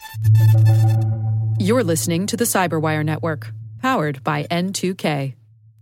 You're listening to the Cyberwire Network, powered by N2K.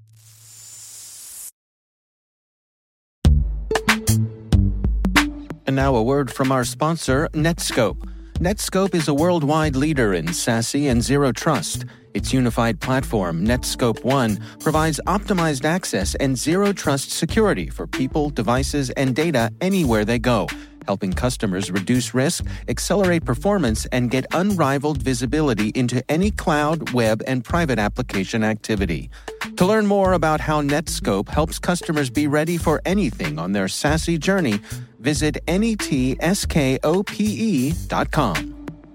And now a word from our sponsor, Netskope. Netskope is a worldwide leader in SASE and Zero Trust. Its unified platform, Netskope One, provides optimized access and Zero Trust security for people, devices, and data anywhere they go, helping customers reduce risk, accelerate performance, and get unrivaled visibility into any cloud, web, and private application activity. To learn more about how Netskope helps customers be ready for anything on their SASE journey, visit netskope.com.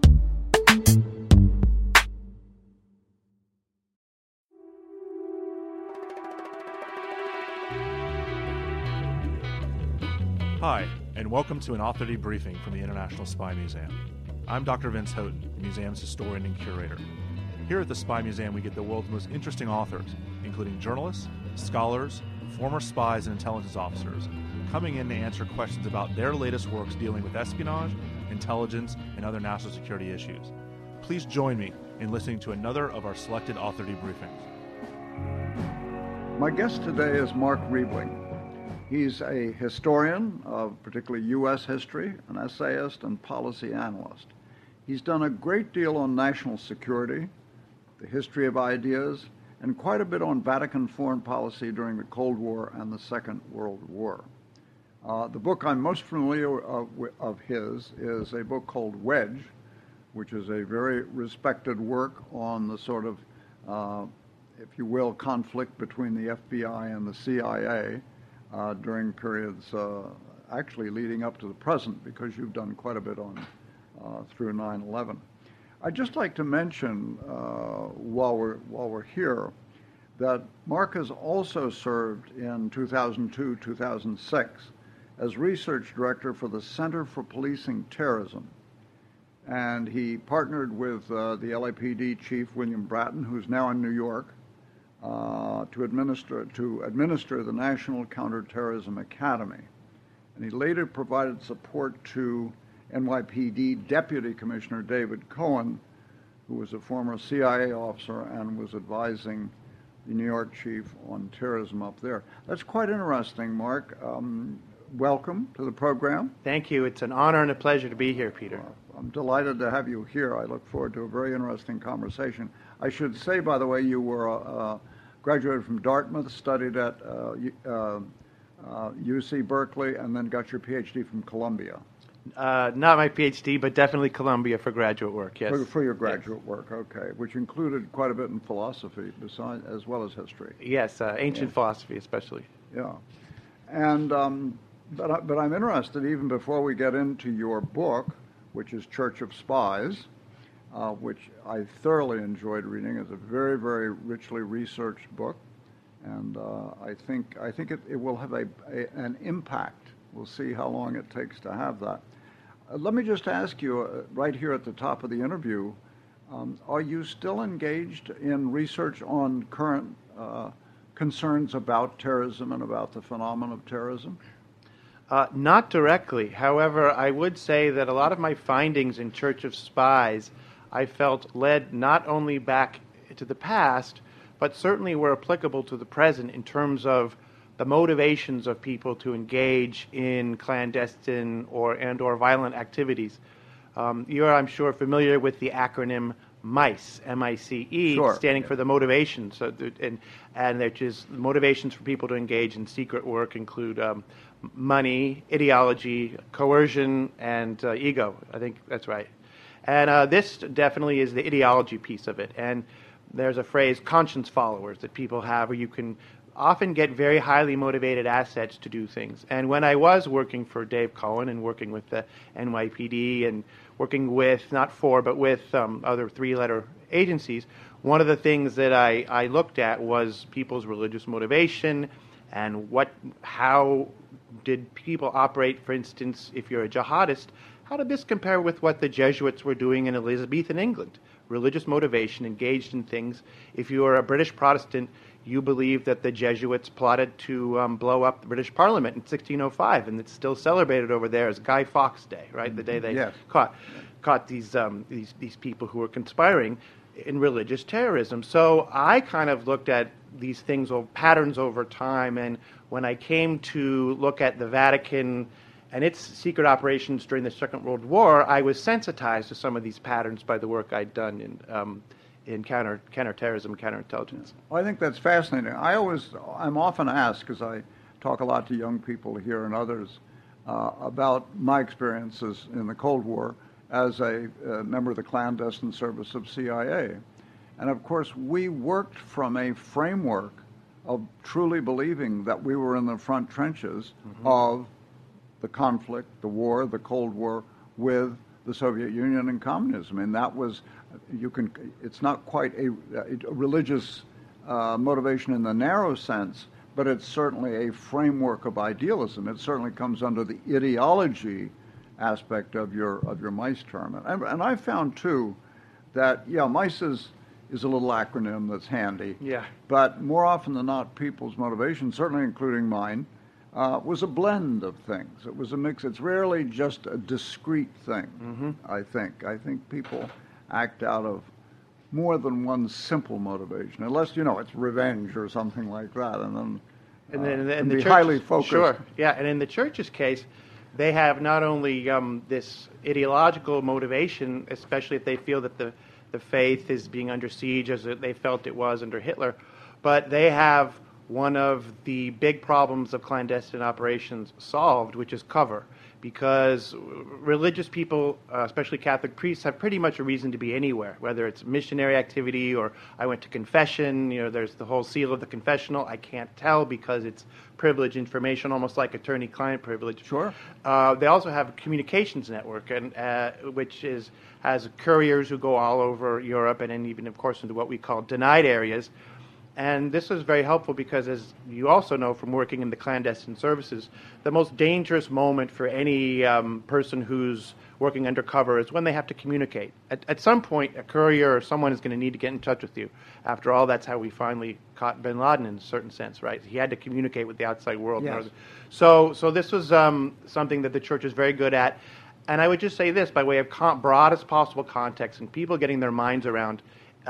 Hi, and welcome to an author debriefing from the International Spy Museum. I'm Dr. Vince Houghton, the museum's historian and curator. Here at the Spy Museum, we get the world's most interesting authors, including journalists, scholars, former spies, and intelligence officers, coming in to answer questions about their latest works dealing with espionage, intelligence, and other national security issues. Please join me in listening to another of our selected author debriefings. My guest today is Mark Riebling. He's a historian of particularly U.S. history, an essayist, and policy analyst. He's done a great deal on national security, the history of ideas, and quite a bit on Vatican foreign policy during the Cold War and the Second World War. The book I'm most familiar of his is a book called Wedge, which is a very respected work on the sort of, if you will, conflict between the FBI and the CIA during periods actually leading up to the present, because you've done quite a bit on through 9/11. I'd just like to mention while we're here that Mark has also served in 2002-2006 as research director for the Center for Policing Terrorism, and he partnered with the LAPD chief William Bratton, who's now in New York, to administer the National Counterterrorism Academy. And he later provided support to NYPD Deputy Commissioner David Cohen, who was a former CIA officer and was advising the New York chief on terrorism up there. That's quite interesting, Mark. Welcome to the program. Thank you. It's an honor and a pleasure to be here, Peter. I'm delighted to have you here. I look forward to a very interesting conversation. I should say, by the way, you were graduated from Dartmouth, studied at UC Berkeley, and then got your PhD from Columbia. Not my PhD, but definitely Columbia for graduate work, yes. For your graduate work, okay, which included quite a bit in philosophy besides, as well as history. Yes, ancient philosophy especially. Yeah. And but I'm interested, even before we get into your book, which is Church of Spies, which I thoroughly enjoyed reading. It's a very, very richly researched book, and I think it will have an impact. We'll see how long it takes to have that. Let me just ask you, right here at the top of the interview, are you still engaged in research on current concerns about terrorism and about the phenomenon of terrorism? Not directly. However, I would say that a lot of my findings in Church of Spies I felt led not only back to the past, but certainly were applicable to the present in terms of the motivations of people to engage in clandestine or violent activities. You're, I'm sure, familiar with the acronym MICE, M-I-C-E, sure. standing for the motivations, and which is motivations for people to engage in secret work include money, ideology, coercion, and ego. I think that's right. And this definitely is the ideology piece of it. And there's a phrase, conscience followers, that people have where you can often get very highly motivated assets to do things. And when I was working for Dave Cohen and working with the NYPD and working with, not for, but with other three-letter agencies, one of the things that I looked at was people's religious motivation and how did people operate, for instance, if you're a jihadist, how did this compare with what the Jesuits were doing in Elizabethan England? Religious motivation, engaged in things. If you were a British Protestant, you believe that the Jesuits plotted to blow up the British Parliament in 1605, and it's still celebrated over there as Guy Fawkes Day, right? The day they caught. caught these people who were conspiring in religious terrorism. So I kind of looked at these things or patterns over time, and when I came to look at the Vatican and its secret operations during the Second World War, I was sensitized to some of these patterns by the work I'd done in counterterrorism, counterintelligence. Well, I think that's fascinating. I'm often asked, because I talk a lot to young people here and others, about my experiences in the Cold War as a member of the clandestine service of CIA. And of course, we worked from a framework of truly believing that we were in the front trenches of the conflict, the war, the Cold War with the Soviet Union and communism. And that was, it's not quite a religious motivation in the narrow sense, but it's certainly a framework of idealism. It certainly comes under the ideology aspect of your MICE term. And I found, too, that, MICE is a little acronym that's handy. Yeah. But more often than not, people's motivation, certainly including mine, was a blend of things. It was a mix. It's rarely just a discrete thing, I think. I think people act out of more than one simple motivation, unless, it's revenge or something like that, and then be highly focused. Sure, yeah, and in the church's case, they have not only this ideological motivation, especially if they feel that the faith is being under siege, as they felt it was under Hitler, but they have one of the big problems of clandestine operations solved, which is cover. Because religious people, especially Catholic priests, have pretty much a reason to be anywhere, whether it's missionary activity or I went to confession. There's the whole seal of the confessional. I can't tell because it's privileged information, almost like attorney-client privilege. Sure. They also have a communications network, and which has couriers who go all over Europe and then even, of course, into what we call denied areas. And this is very helpful because, as you also know from working in the clandestine services, the most dangerous moment for any person who's working undercover is when they have to communicate. At some point, a courier or someone is going to need to get in touch with you. After all, that's how we finally caught bin Laden in a certain sense, right? He had to communicate with the outside world. Yes. So this was something that the church is very good at. And I would just say this by way of broadest possible context and people getting their minds around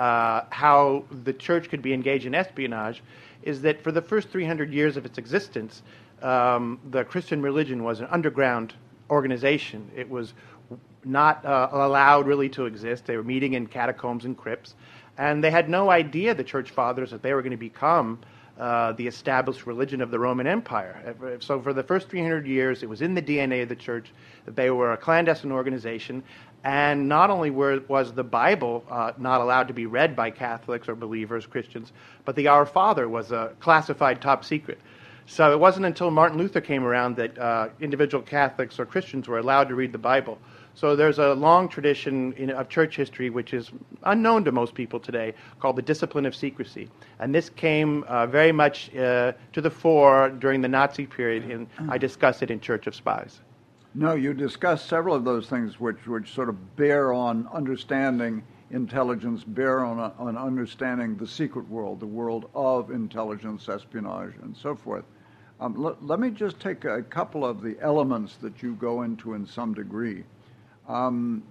how the church could be engaged in espionage, is that for the first 300 years of its existence, the Christian religion was an underground organization. It was not allowed really to exist. They were meeting in catacombs and crypts, and they had no idea, the church fathers, that they were going to become the established religion of the Roman Empire. So for the first 300 years, it was in the DNA of the church that they were a clandestine organization. And not only was the Bible not allowed to be read by Catholics or believers, Christians, but the Our Father was a classified top secret. So it wasn't until Martin Luther came around that individual Catholics or Christians were allowed to read the Bible. So there's a long tradition of church history, which is unknown to most people today, called the discipline of secrecy. And this came very much to the fore during the Nazi period, and I discuss it in Church of Spies. No, you discussed several of those things which sort of bear on understanding intelligence, bear on understanding the secret world, the world of intelligence, espionage, and so forth. Let me just take a couple of the elements that you go into in some degree. One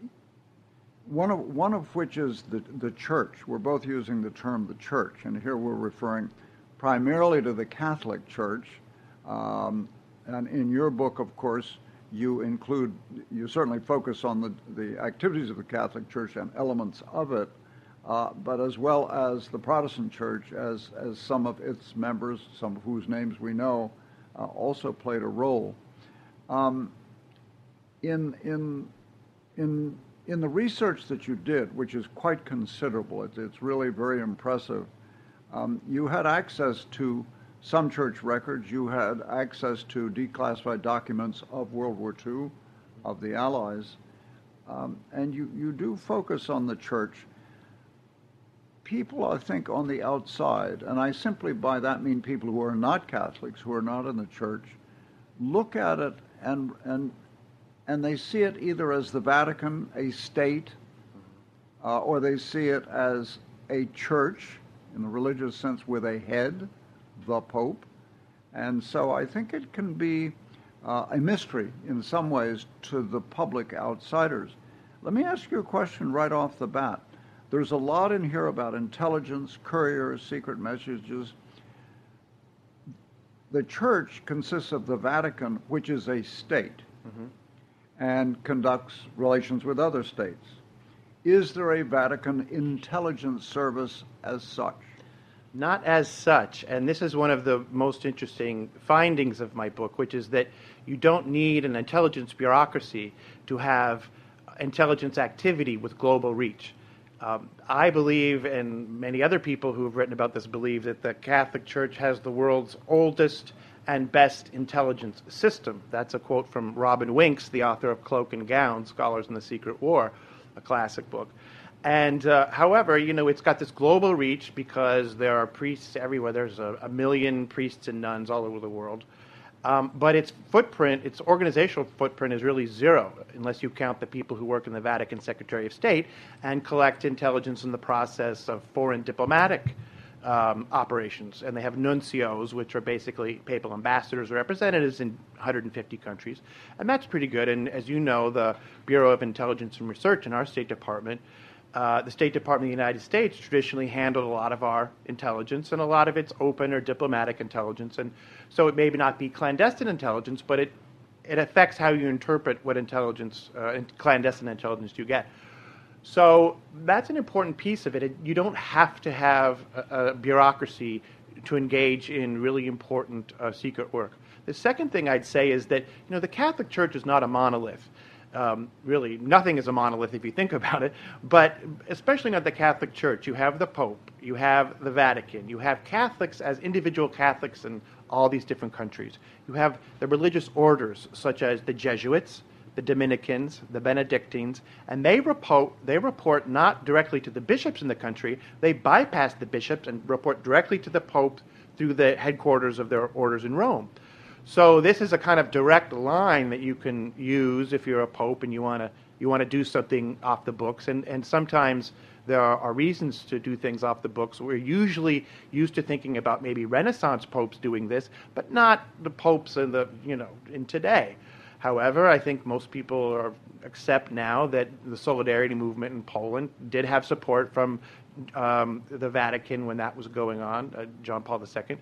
of which is the church. We're both using the term the church, and here we're referring primarily to the Catholic Church. And in your book, of course, you certainly focus on the activities of the Catholic Church and elements of it, but as well as the Protestant Church, as some of its members, some of whose names we know, also played a role. In the research that you did, which is quite considerable, it's really very impressive. You had access to some church records. You had access to declassified documents of World War II, of the Allies, and you do focus on the church. People, I think, on the outside, and I simply by that mean people who are not Catholics, who are not in the church, look at it and they see it either as the Vatican, a state, or they see it as a church in the religious sense with a head, the Pope. And so I think it can be a mystery in some ways to the public outsiders. Let me ask you a question right off the bat. There's a lot in here about intelligence, couriers, secret messages. The Church consists of the Vatican, which is a state, and conducts relations with other states. Is there a Vatican intelligence service as such? Not as such, and this is one of the most interesting findings of my book, which is that you don't need an intelligence bureaucracy to have intelligence activity with global reach. I believe, and many other people who have written about this believe, that the Catholic Church has the world's oldest and best intelligence system. That's a quote from Robin Winks, the author of Cloak and Gown, Scholars in the Secret War, a classic book. And however, it's got this global reach because there are priests everywhere. There's a million priests and nuns all over the world. But its footprint, its organizational footprint, is really zero, unless you count the people who work in the Vatican Secretary of State and collect intelligence in the process of foreign diplomatic operations. And they have nuncios, which are basically papal ambassadors or representatives in 150 countries. And that's pretty good. And as you know, the Bureau of Intelligence and Research in our State Department, the State Department of the United States traditionally handled a lot of our intelligence, and a lot of it's open or diplomatic intelligence. And so it may not be clandestine intelligence, but it affects how you interpret what intelligence, clandestine intelligence you get. So that's an important piece of it. You don't have to have a bureaucracy to engage in really important secret work. The second thing I'd say is that the Catholic Church is not a monolith. Really, nothing is a monolith if you think about it, but especially not the Catholic Church. You have the Pope, you have the Vatican, you have Catholics as individual Catholics in all these different countries. You have the religious orders, such as the Jesuits, the Dominicans, the Benedictines, and they report not directly to the bishops in the country. They bypass the bishops and report directly to the Pope through the headquarters of their orders in Rome. So this is a kind of direct line that you can use if you're a pope and you want to do something off the books. And sometimes there are reasons to do things off the books. We're usually used to thinking about maybe Renaissance popes doing this, but not the popes in in today. However, I think most people accept now that the Solidarity movement in Poland did have support from the Vatican when that was going on, John Paul II.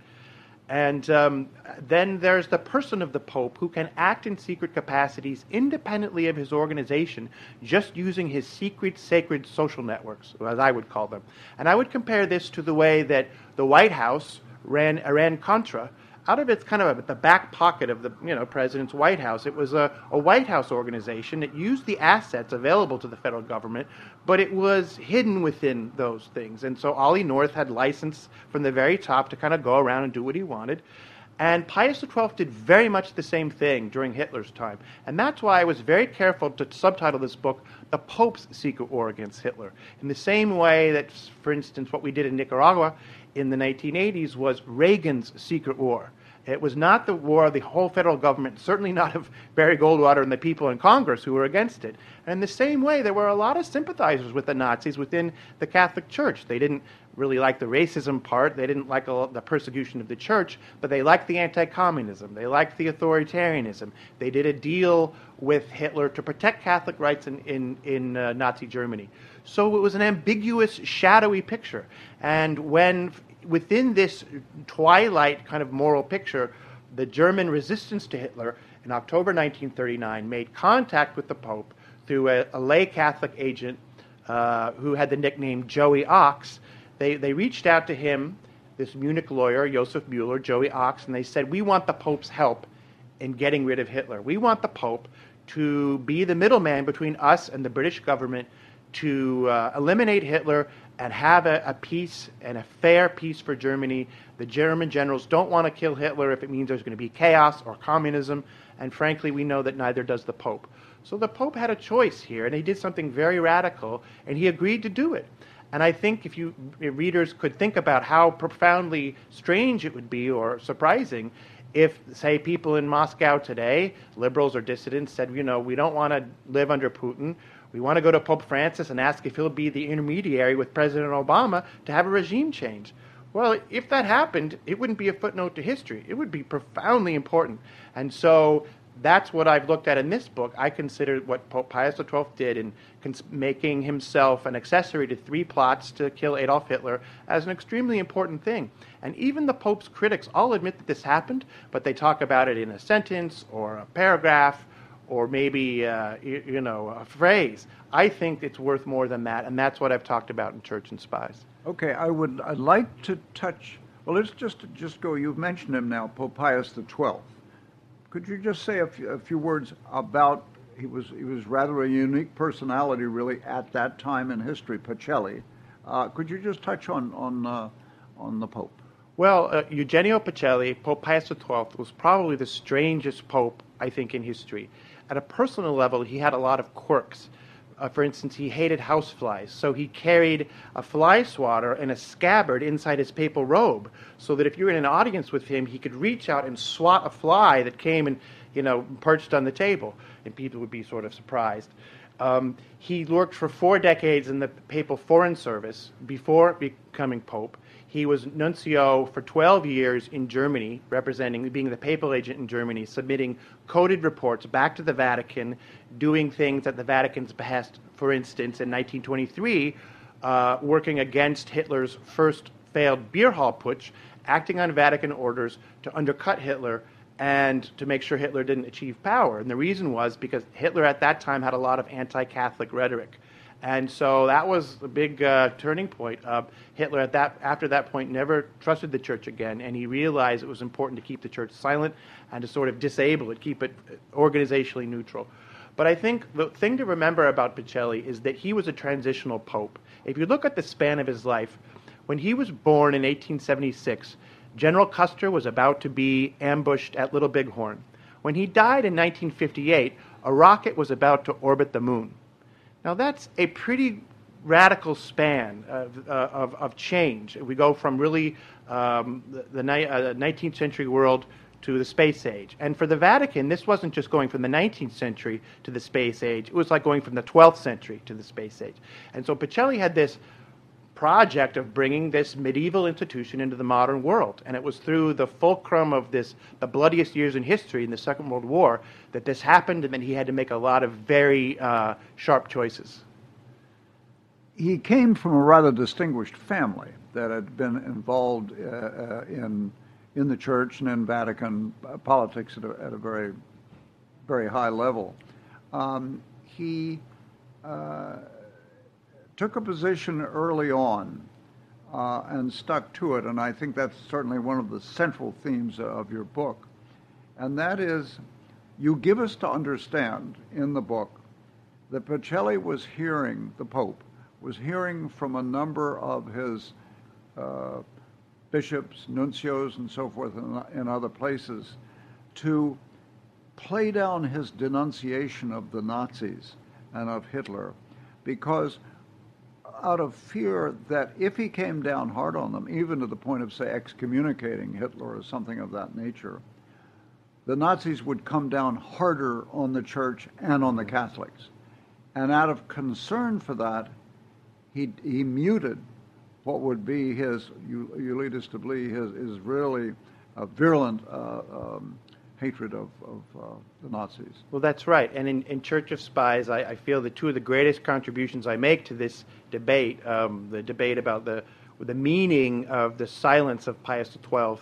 And then there's the person of the Pope who can act in secret capacities independently of his organization, just using his secret, sacred social networks, as I would call them. And I would compare this to the way that the White House ran Iran-Contra out of its kind of the back pocket of the president's White House. It was a White House organization that used the assets available to the federal government, but it was hidden within those things. And so Ollie North had license from the very top to kind of go around and do what he wanted. And Pius XII did very much the same thing during Hitler's time. And that's why I was very careful to subtitle this book, The Pope's Secret War Against Hitler. In the same way that, for instance, what we did in Nicaragua in the 1980s was Reagan's secret war. It was not the war of the whole federal government, certainly not of Barry Goldwater and the people in Congress who were against it. And in the same way, there were a lot of sympathizers with the Nazis within the Catholic Church. They didn't really like the racism part. They didn't like the persecution of the church, but they liked the anti-communism. They liked the authoritarianism. They did a deal with Hitler to protect Catholic rights in Nazi Germany. So it was an ambiguous, shadowy picture. And when within this twilight kind of moral picture, the German resistance to Hitler in October 1939 made contact with the Pope through a lay Catholic agent who had the nickname Joey Ox. They reached out to him, this Munich lawyer, Josef Müller, Joey Ox, and they said, we want the Pope's help in getting rid of Hitler. We want the Pope to be the middleman between us and the British government to eliminate Hitler and have a peace and a fair peace for Germany. The German generals don't want to kill Hitler if it means there's going to be chaos or communism, and frankly, we know that neither does the Pope. So the Pope had a choice here, and he did something very radical, and he agreed to do it. And I think if readers could think about how profoundly strange it would be or surprising if, say, people in Moscow today, liberals or dissidents, said, we don't want to live under Putin. We want to go to Pope Francis and ask if he'll be the intermediary with President Obama to have a regime change. Well, if that happened, it wouldn't be a footnote to history. It would be profoundly important. And so that's what I've looked at in this book. I consider what Pope Pius XII did in making himself an accessory to 3 plots to kill Adolf Hitler as an extremely important thing. And even the Pope's critics all admit that this happened, but they talk about it in a sentence or a paragraph or maybe a phrase. I think it's worth more than that, and that's what I've talked about in Church and Spies. Okay, I'd like to touch. Well, let's just go. You've mentioned him now, Pope Pius XII. Could you just say a few words about? He was rather a unique personality, really, at that time in history. Pacelli. Could you just touch on the Pope? Well, Eugenio Pacelli, Pope Pius XII, was probably the strangest pope, I think, in history. At a personal level, he had a lot of quirks. For instance, he hated houseflies, so he carried a fly swatter and a scabbard inside his papal robe, so that if you were in an audience with him, he could reach out and swat a fly that came and, perched on the table, and people would be sort of surprised. He worked for 4 decades in the papal foreign service before becoming pope. He was nuncio for 12 years in Germany, being the papal agent in Germany, submitting coded reports back to the Vatican, doing things at the Vatican's behest. For instance, in 1923, working against Hitler's first failed beer hall putsch, acting on Vatican orders to undercut Hitler and to make sure Hitler didn't achieve power. And the reason was because Hitler at that time had a lot of anti-Catholic rhetoric. And so that was a big turning point. Hitler, after that point, never trusted the church again, and he realized it was important to keep the church silent and to sort of disable it, keep it organizationally neutral. But I think the thing to remember about Pacelli is that he was a transitional pope. If you look at the span of his life, when he was born in 1876, General Custer was about to be ambushed at Little Bighorn. When he died in 1958, a rocket was about to orbit the moon. Now, that's a pretty radical span of change. We go from really the 19th century world to the space age. And for the Vatican, this wasn't just going from the 19th century to the space age. It was like going from the 12th century to the space age. And so Pacelli had this project of bringing this medieval institution into the modern world. And it was through the fulcrum of the bloodiest years in history in the Second World War that this happened, and then he had to make a lot of very sharp choices. He came from a rather distinguished family that had been involved in the church and in Vatican politics at a very, very high level. He took a position early on and stuck to it, and I think that's certainly one of the central themes of your book. And that is, you give us to understand in the book that Pacelli the Pope was hearing from a number of his bishops, nuncios, and so forth in other places to play down his denunciation of the Nazis and of Hitler, because out of fear that if he came down hard on them, even to the point of, say, excommunicating Hitler or something of that nature, the Nazis would come down harder on the church and on the Catholics. And out of concern for that, he muted what would be you lead us to believe, his really virulent hatred of the Nazis. Well, that's right. And in Church of Spies, I feel that 2 of the greatest contributions I make to this debate, the debate about the meaning of the silence of Pius XII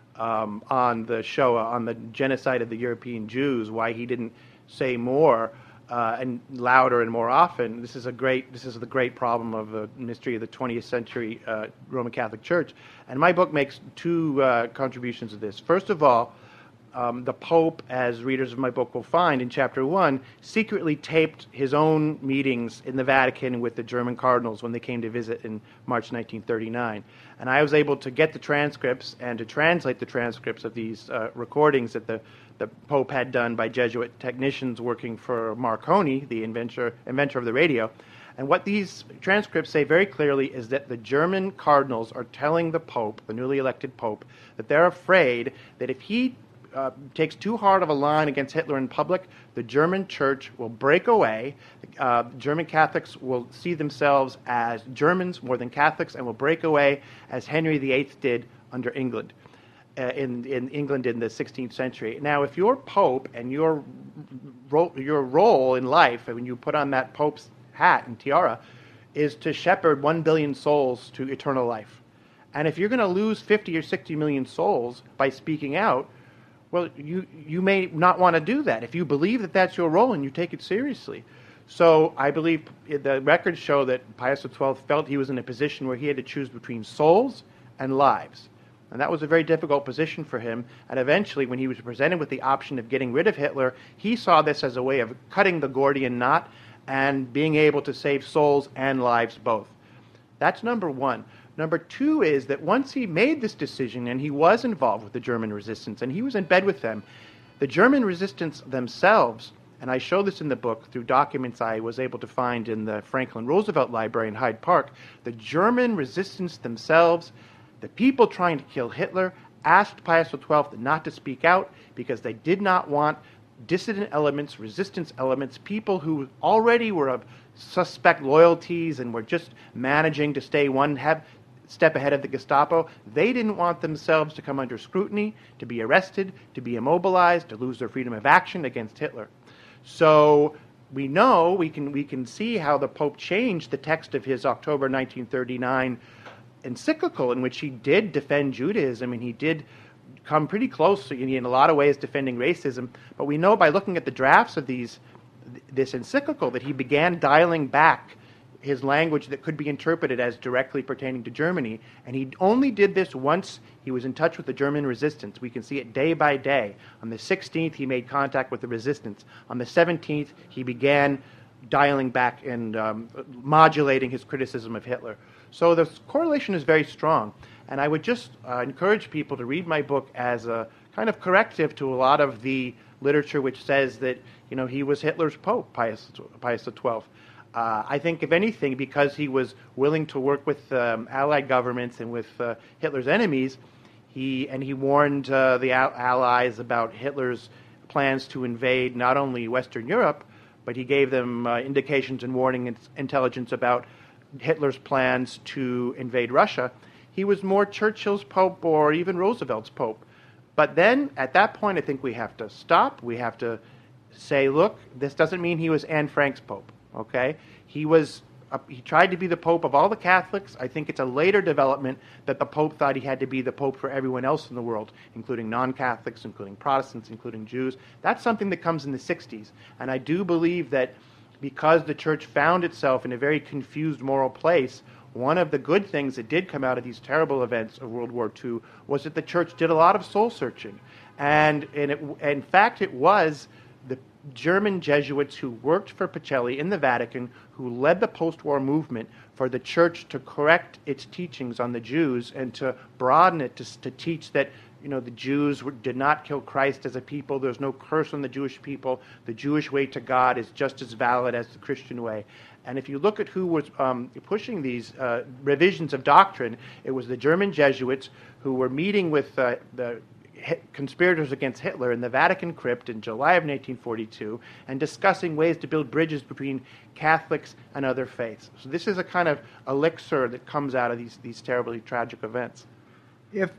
on the Shoah, on the genocide of the European Jews, why he didn't say more and louder and more often. This is the great problem of the mystery of the 20th century Roman Catholic Church. And my book makes 2 contributions to this. First of all, the Pope, as readers of my book will find in Chapter 1, secretly taped his own meetings in the Vatican with the German cardinals when they came to visit in March 1939. And I was able to get the transcripts and to translate the transcripts of these recordings that the Pope had done by Jesuit technicians working for Marconi, the inventor of the radio. And what these transcripts say very clearly is that the German cardinals are telling the Pope, the newly elected Pope, that they're afraid that if he takes too hard of a line against Hitler in public, the German church will break away. German Catholics will see themselves as Germans more than Catholics and will break away as Henry VIII did under England. in England in the 16th century. Now, if you're Pope and your role in life, when you put on that Pope's hat and tiara, is to shepherd 1 billion souls to eternal life, and if you're going to lose 50 or 60 million souls by speaking out, well, you may not want to do that if you believe that that's your role and you take it seriously. So I believe the records show that Pius XII felt he was in a position where he had to choose between souls and lives. And that was a very difficult position for him. And eventually, when he was presented with the option of getting rid of Hitler, he saw this as a way of cutting the Gordian knot and being able to save souls and lives both. That's number one. Number two is that once he made this decision, and he was involved with the German resistance, and he was in bed with them, the German resistance themselves, and I show this in the book through documents I was able to find in the Franklin Roosevelt Library in Hyde Park, the German resistance themselves, the people trying to kill Hitler, asked Pius XII not to speak out because they did not want dissident elements, resistance elements, people who already were of suspect loyalties and were just managing to stay one step ahead of the Gestapo. They didn't want themselves to come under scrutiny, to be arrested, to be immobilized, to lose their freedom of action against Hitler. So we know, we can see how the Pope changed the text of his October 1939 encyclical, in which he did defend Judaism, and he did come pretty close in a lot of ways defending racism. But we know by looking at the drafts of this encyclical that he began dialing back his language that could be interpreted as directly pertaining to Germany. And he only did this once he was in touch with the German resistance. We can see it day by day. On the 16th, he made contact with the resistance. On the 17th, he began dialing back and modulating his criticism of Hitler. So the correlation is very strong. And I would just encourage people to read my book as a kind of corrective to a lot of the literature which says that he was Hitler's Pope, Pius XII. I think, if anything, because he was willing to work with Allied governments and with Hitler's enemies, he warned the Allies about Hitler's plans to invade not only Western Europe, but he gave them indications and warning intelligence about Hitler's plans to invade Russia. He was more Churchill's Pope or even Roosevelt's Pope. But then, at that point, I think we have to stop. We have to say, look, this doesn't mean he was Anne Frank's Pope, okay? He tried to be the Pope of all the Catholics. I think it's a later development that the Pope thought he had to be the Pope for everyone else in the world, including non-Catholics, including Protestants, including Jews. That's something that comes in the 60s. And I do believe that because the Church found itself in a very confused moral place, one of the good things that did come out of these terrible events of World War II was that the Church did a lot of soul-searching. And in fact, it was the German Jesuits who worked for Pacelli in the Vatican who led the post-war movement for the Church to correct its teachings on the Jews and to broaden it to teach that the Jews did not kill Christ as a people. There's no curse on the Jewish people. The Jewish way to God is just as valid as the Christian way. And if you look at who was pushing these revisions of doctrine, it was the German Jesuits who were meeting with the conspirators against Hitler in the Vatican crypt in July of 1942 and discussing ways to build bridges between Catholics and other faiths. So this is a kind of elixir that comes out of these terribly tragic events. If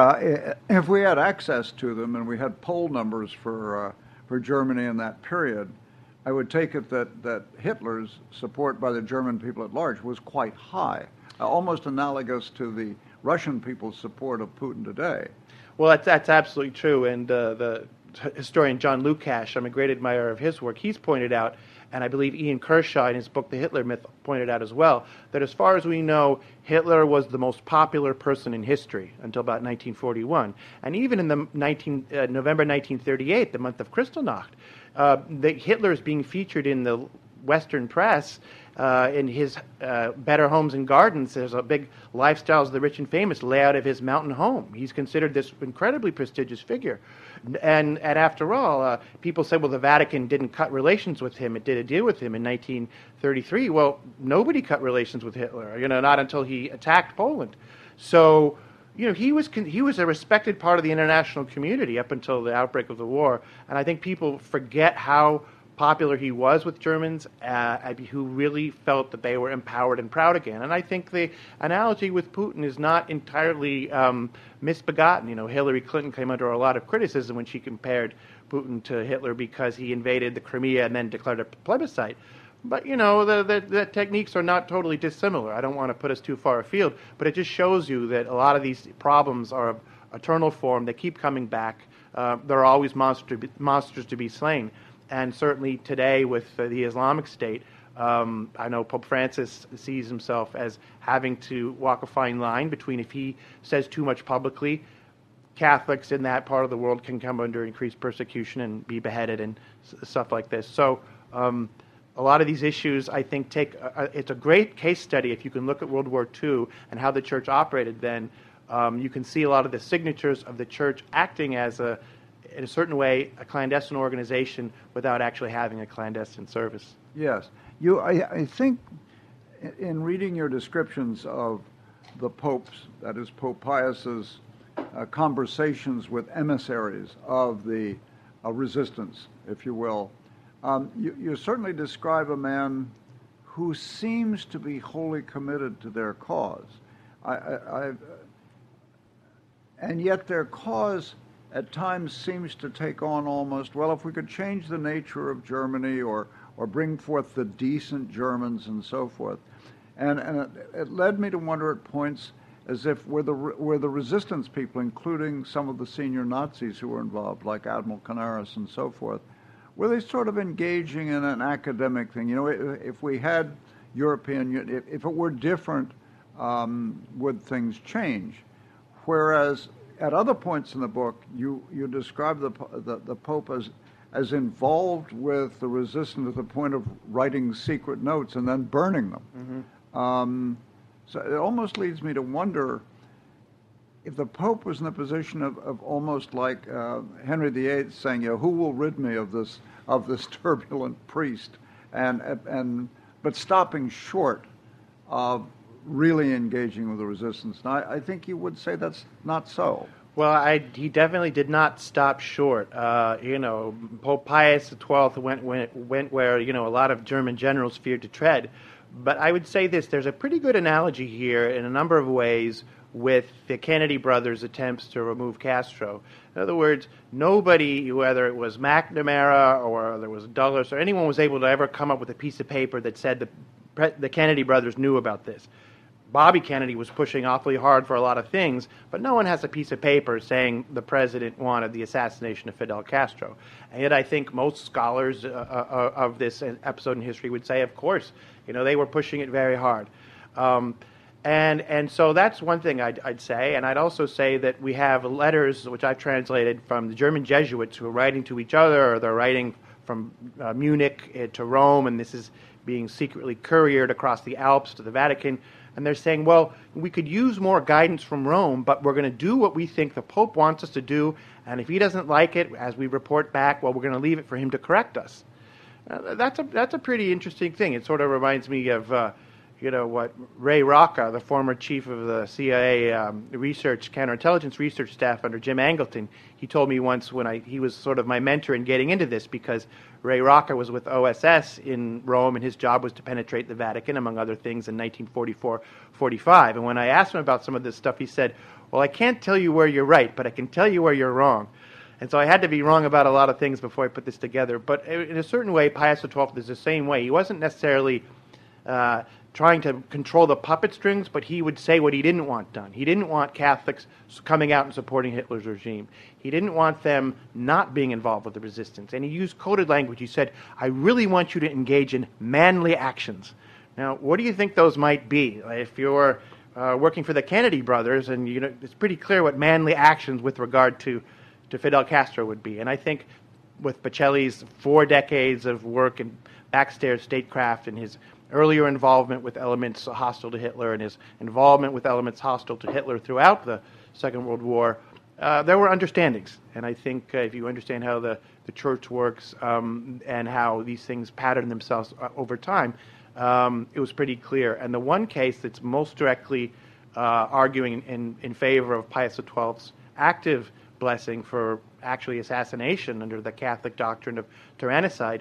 we had access to them and we had poll numbers for Germany in that period, I would take it that Hitler's support by the German people at large was quite high, almost analogous to the Russian people's support of Putin today. Well, that's absolutely true. And the historian John Lukács, I'm a great admirer of his work, he's pointed out, and I believe Ian Kershaw in his book The Hitler Myth pointed out as well, that as far as we know, Hitler was the most popular person in history until about 1941. And even in the November 1938, the month of Kristallnacht, Hitler is being featured in the Western press in his Better Homes and Gardens. There's a big Lifestyles of the Rich and Famous layout of his mountain home. He's considered this incredibly prestigious figure. And after all, people say, well, the Vatican didn't cut relations with him. It did a deal with him in 1933. Well, nobody cut relations with Hitler, not until he attacked Poland. So, he was a respected part of the international community up until the outbreak of the war. And I think people forget how popular he was with Germans, who really felt that they were empowered and proud again. And I think the analogy with Putin is not entirely misbegotten. Hillary Clinton came under a lot of criticism when she compared Putin to Hitler because he invaded the Crimea and then declared a plebiscite. But, the techniques are not totally dissimilar. I don't want to put us too far afield, but it just shows you that a lot of these problems are of eternal form. They keep coming back. There are always monsters to be slain. And certainly today with the Islamic State, I know Pope Francis sees himself as having to walk a fine line between if he says too much publicly, Catholics in that part of the world can come under increased persecution and be beheaded and stuff like this. So a lot of these issues, I think, it's a great case study. If you can look at World War II and how the church operated then, you can see a lot of the signatures of the church acting as in a certain way, a clandestine organization without actually having a clandestine service. Yes. I think in reading your descriptions of the popes, that is Pope Pius's conversations with emissaries of the resistance, if you will, you certainly describe a man who seems to be wholly committed to their cause. And yet their cause at times seems to take on almost, well, if we could change the nature of Germany or bring forth the decent Germans and so forth. And it led me to wonder at points as if were the resistance people, including some of the senior Nazis who were involved, like Admiral Canaris and so forth, were they sort of engaging in an academic thing? If we had European, if it were different, would things change? Whereas at other points in the book, you describe the Pope as involved with the resistance to the point of writing secret notes and then burning them. Mm-hmm. So it almost leads me to wonder if the Pope was in the position of almost like Henry VIII saying, who will rid me of this turbulent priest, but stopping short of really engaging with the resistance. Now, I think you would say that's not so. Well, he definitely did not stop short. Pope Pius XII went where a lot of German generals feared to tread. But I would say this: there's a pretty good analogy here in a number of ways with the Kennedy brothers' attempts to remove Castro. In other words, nobody, whether it was McNamara or there was Dulles or anyone, was able to ever come up with a piece of paper that said the Kennedy brothers knew about this. Bobby Kennedy was pushing awfully hard for a lot of things, but no one has a piece of paper saying the president wanted the assassination of Fidel Castro. And yet I think most scholars of this episode in history would say, of course, they were pushing it very hard. And so that's one thing I'd say. And I'd also say that we have letters, which I've translated, from the German Jesuits who are writing to each other, or they're writing from Munich to Rome, and this is being secretly couriered across the Alps to the Vatican. And they're saying, well, we could use more guidance from Rome, but we're going to do what we think the Pope wants us to do, and if he doesn't like it, as we report back, well, we're going to leave it for him to correct us. That's a pretty interesting thing. It sort of reminds me of, what Ray Rocca, the former chief of the CIA counterintelligence research staff under Jim Angleton, he told me once when he was sort of my mentor in getting into this, because Ray Rocca was with OSS in Rome, and his job was to penetrate the Vatican, among other things, in 1944-45. And when I asked him about some of this stuff, he said, well, I can't tell you where you're right, but I can tell you where you're wrong. And so I had to be wrong about a lot of things before I put this together. But in a certain way, Pius XII is the same way. He wasn't necessarily trying to control the puppet strings, but he would say what he didn't want done. He didn't want Catholics coming out and supporting Hitler's regime. He didn't want them not being involved with the resistance. And he used coded language. He said, I really want you to engage in manly actions. Now, what do you think those might be? If you're working for the Kennedy brothers, and it's pretty clear what manly actions with regard to Fidel Castro would be. And I think with Pacelli's 4 decades of work in backstairs statecraft and his earlier involvement with elements hostile to Hitler and his involvement with elements hostile to Hitler throughout the Second World War, there were understandings. And I think if you understand how the church works and how these things pattern themselves over time, it was pretty clear. And the one case that's most directly arguing in favor of Pius XII's active blessing for actually assassination under the Catholic doctrine of tyrannicide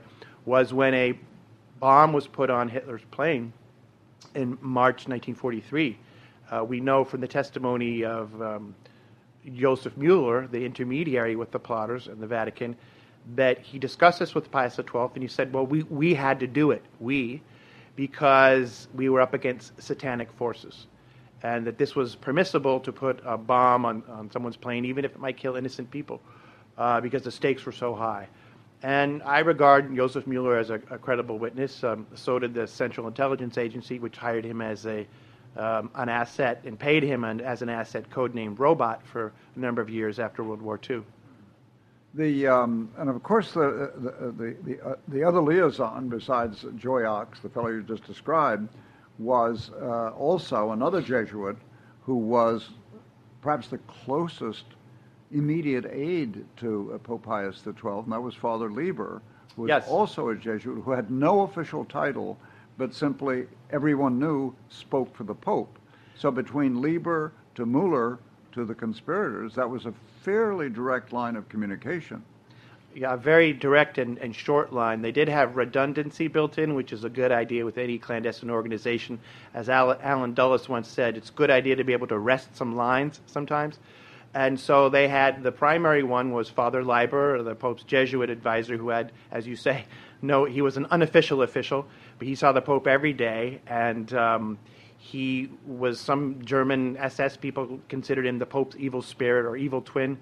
was when a bomb was put on Hitler's plane in March 1943. We know from the testimony of Joseph Mueller, the intermediary with the plotters in the Vatican, that he discussed this with Pius XII, and he said, well, we had to do it, because we were up against satanic forces, and that this was permissible to put a bomb on someone's plane, even if it might kill innocent people, because the stakes were so high. And I regard Joseph Mueller as a credible witness. So did the Central Intelligence Agency, which hired him as an asset and paid him as an asset, codenamed Robot, for a number of years after World War II. And of course, the other liaison besides Joyox, the fellow you just described, was also another Jesuit who was perhaps the closest immediate aide to Pope Pius XII, and that was Father Lieber, who was also a Jesuit, who had no official title, but simply everyone knew spoke for the Pope. So between Lieber to Mueller to the conspirators, that was a fairly direct line of communication. Yeah, a very direct and short line. They did have redundancy built in, which is a good idea with any clandestine organization. As Alan Dulles once said, it's a good idea to be able to rest some lines sometimes. And so they had, the primary one was Father Leiber, the Pope's Jesuit advisor, who had, as you say, he was an unofficial official, but he saw the Pope every day, and he was, some German SS people considered him the Pope's evil spirit or evil twin.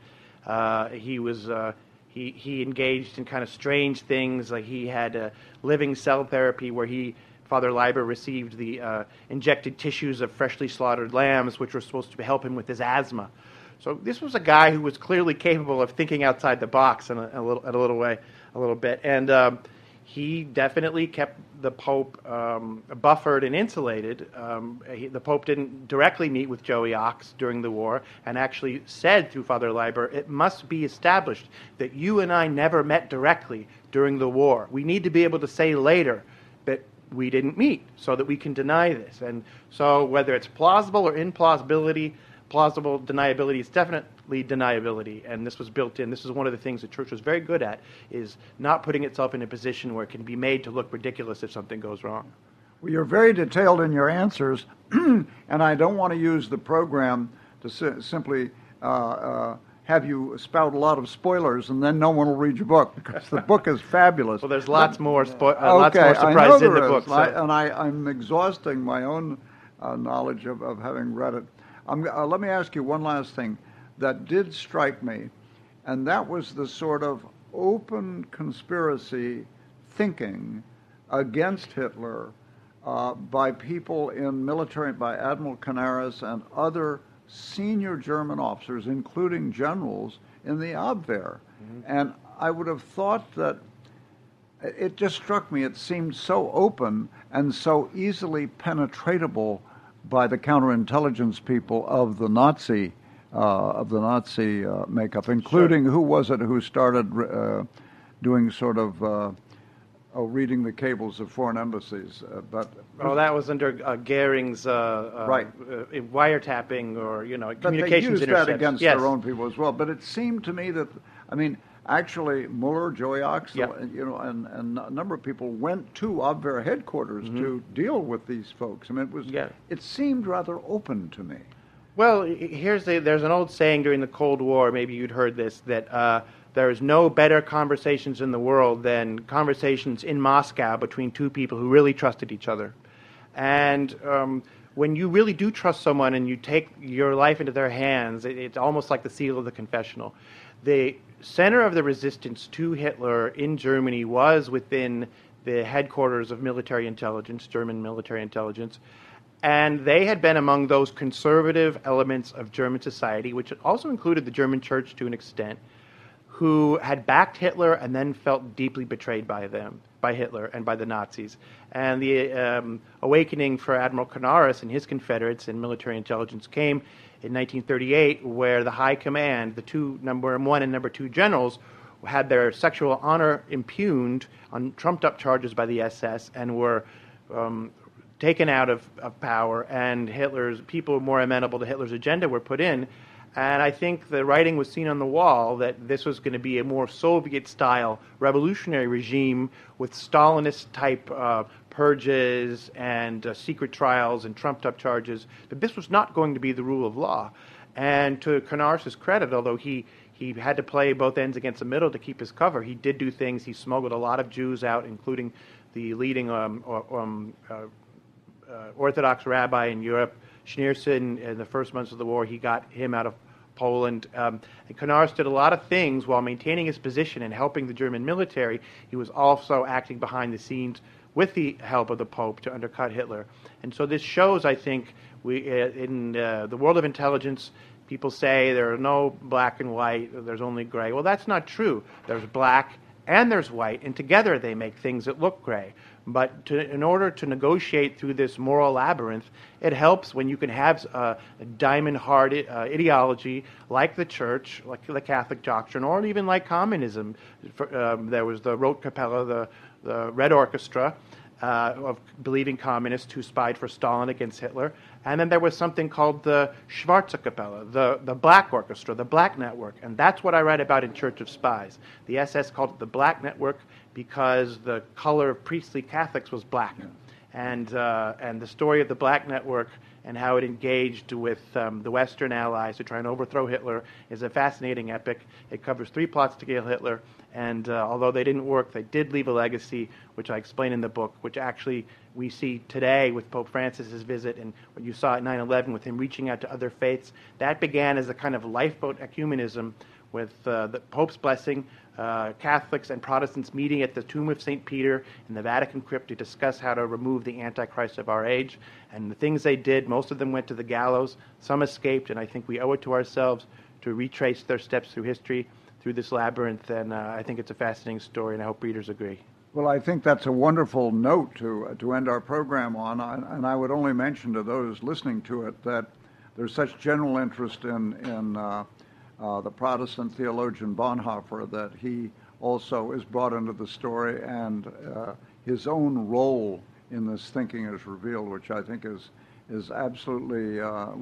He engaged in kind of strange things, like he had a living cell therapy where Father Leiber received the injected tissues of freshly slaughtered lambs, which were supposed to help him with his asthma. So this was a guy who was clearly capable of thinking outside the box in a little bit, and he definitely kept the Pope buffered and insulated. The Pope didn't directly meet with Joyox during the war, and actually said through Father Leiber, it must be established that you and I never met directly during the war. We need to be able to say later that we didn't meet, so that we can deny this. And so whether it's plausible or implausibility, plausible deniability is definitely deniability, and this was built in. This is one of the things the Church was very good at, is not putting itself in a position where it can be made to look ridiculous if something goes wrong. Well, you're very detailed in your answers, and I don't want to use the program to simply have you spout a lot of spoilers, and then no one will read your book, because the book is fabulous. Well, there's lots more surprises in the book. So. I'm exhausting my own knowledge of having read it. Let me ask you one last thing that did strike me, and that was the sort of open conspiracy thinking against Hitler by people in military, by Admiral Canaris and other senior German officers, including generals, in the Abwehr. Mm-hmm. And I would have thought that it just struck me, it seemed so open and so easily penetratable by the counterintelligence people of the Nazi makeup, including who was it who started doing sort of reading the cables of foreign embassies? That was under Goering's wiretapping or communications but they used intercepts. that against their own people as well. But it seemed to me that actually Mueller, Joyox, and a number of people went to Abwehr headquarters to deal with these folks. It seemed rather open to me. Well, there's an old saying during the Cold War, maybe you'd heard this, that there's no better conversations in the world than conversations in Moscow between two people who really trusted each other. And when you really do trust someone and you take your life into their hands, it's almost like the seal of the confessional. The center of the resistance to Hitler in Germany was within the headquarters of military intelligence, German military intelligence, and they had been among those conservative elements of German society, which also included the German church to an extent, who had backed Hitler and then felt deeply betrayed by Hitler and by the Nazis. And the awakening for Admiral Canaris and his Confederates in military intelligence came in 1938, where the high command, the two number one and number two generals, had their sexual honor impugned on trumped-up charges by the SS and were taken out of power, and Hitler's people more amenable to Hitler's agenda were put in, And I think the writing was seen on the wall that this was going to be a more Soviet-style revolutionary regime with Stalinist-type purges and secret trials and trumped-up charges. But this was not going to be the rule of law. And to Knarz's credit, although he had to play both ends against the middle to keep his cover, he did do things. He smuggled a lot of Jews out, including the leading Orthodox rabbi in Europe, Schneerson. In the first months of the war, he got him out of Poland. And Knarz did a lot of things while maintaining his position and helping the German military. He was also acting behind the scenes with the help of the Pope to undercut Hitler. And so this shows, I think, in the world of intelligence, people say there are no black and white, there's only gray. Well, that's not true. There's black and there's white, and together they make things that look gray. But in order to negotiate through this moral labyrinth, it helps when you can have a diamond-hard ideology like the Church, like the Catholic doctrine, or even like communism. There was the Rotkapelle, the Red Orchestra, of believing communists who spied for Stalin against Hitler. And then there was something called the Schwarze Kapelle, the Black Orchestra, the Black Network. And that's what I write about in Church of Spies. The SS called it the Black Network because the color of priestly Catholics was black. Yeah. And the story of the Black Network and how it engaged with the Western Allies to try and overthrow Hitler is a fascinating epic. It covers 3 plots to kill Hitler, and although they didn't work, they did leave a legacy, which I explain in the book, which actually we see today with Pope Francis's visit and what you saw at 9/11 with him reaching out to other faiths. That began as a kind of lifeboat ecumenism with the Pope's blessing, Catholics and Protestants meeting at the tomb of St. Peter in the Vatican crypt to discuss how to remove the Antichrist of our age. And the things they did, most of them went to the gallows. Some escaped, and I think we owe it to ourselves to retrace their steps through history, through this labyrinth. And I think it's a fascinating story, and I hope readers agree. Well, I think that's a wonderful note to end our program on. And I would only mention to those listening to it that there's such general interest in the Protestant theologian Bonhoeffer that he also is brought into the story, and his own role in this thinking is revealed, which I think is absolutely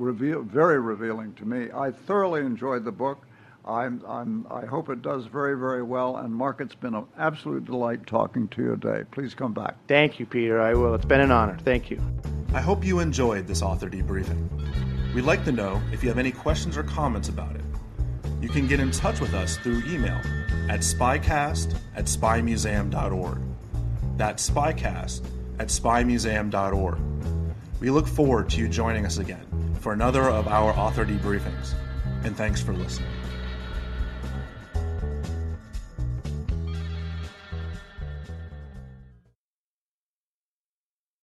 very revealing to me. I thoroughly enjoyed the book. I hope it does very, very well. And Mark, it's been an absolute delight talking to you today. Please come back. Thank you, Peter. I will. It's been an honor. Thank you. I hope you enjoyed this author debriefing. We'd like to know if you have any questions or comments about it. You can get in touch with us through email at spycast@spymuseum.org. That's spycast@spymuseum.org. We look forward to you joining us again for another of our author debriefings. And thanks for listening.